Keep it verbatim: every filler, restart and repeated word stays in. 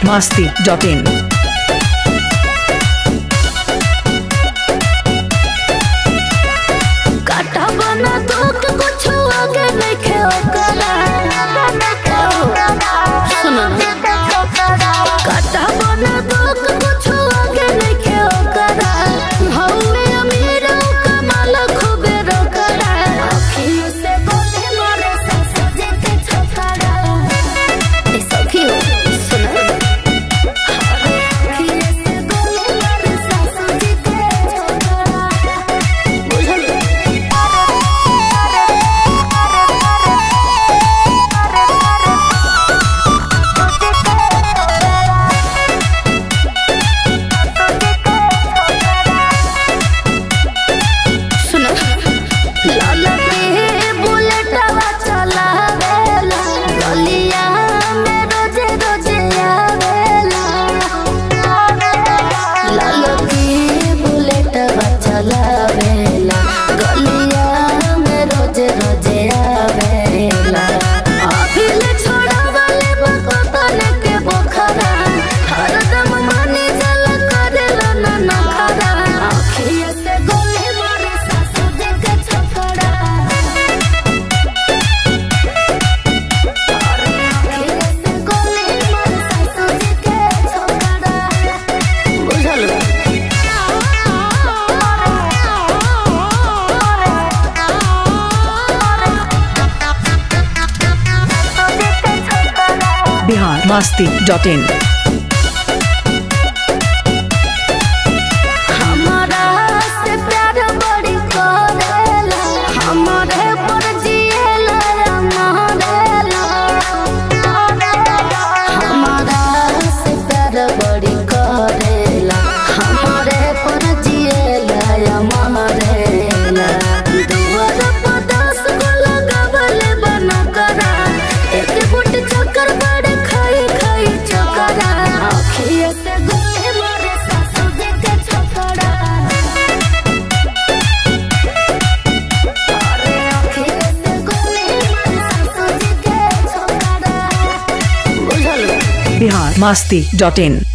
masti dot in. काटा बना तो कुछ आगे नहीं खेओ करा सुनो काटा बना तो कुछ आगे नहीं खेओ करा हमें अमीर कमाल खूबे रो करा अखियों से बोले मारे सजे के छकरा ए सखी सुनो अखियों से बोले मारे सजे के छकरा बुझल Bihar masti dot in. हमारा से प्यार बड़ी करेला हमारे पर जिएला हमारेला हमारा से प्यार बड़ी करेला हमारे पर जिएला हमारेला दुआर पर दस गो लगावले बना करा एक बुट चक्कर बड़े खाई खाई चकरा अखियों से गोले मारे सासू जी के छकरा अरे अखियों से गोले मारे सासू जी के छकरा बुझल Bihar masti dot in.